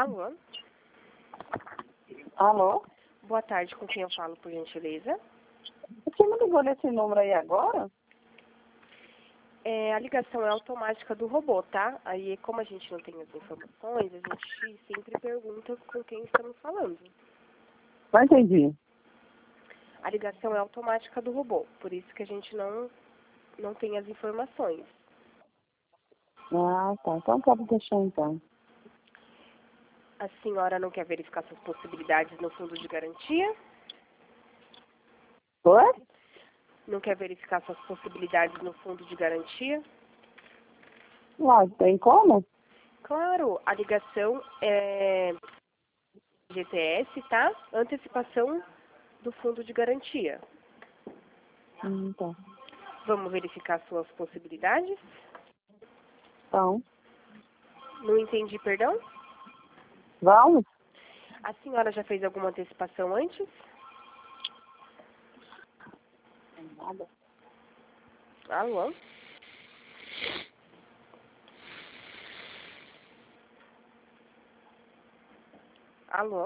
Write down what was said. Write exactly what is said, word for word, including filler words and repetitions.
Alô? Alô? Boa tarde, com quem eu falo, por gentileza? Você me ligou nesse número aí agora? É, a ligação é automática do robô, tá? Aí, como a gente não tem as informações, a gente sempre pergunta com quem estamos falando. Não entendi. A ligação é automática do robô, por isso que a gente não, não tem as informações. Ah, tá. Então pode deixar então. A senhora não quer verificar suas possibilidades no fundo de garantia? Oi? Não quer verificar suas possibilidades no fundo de garantia? Lá, tem como? Claro, a ligação é G T S, tá? Antecipação do fundo de garantia. Hum, tá. Vamos verificar suas possibilidades? Então, Não entendi, perdão? vamos? A senhora já fez alguma antecipação antes? Nada. Alô? Alô?